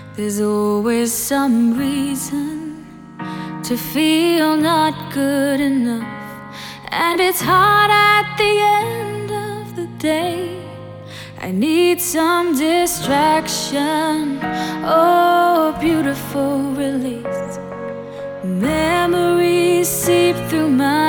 There's always some reason to feel not good enough, and it's hard at the end of the day. I need some distraction, oh, beautiful release. Memories seep through my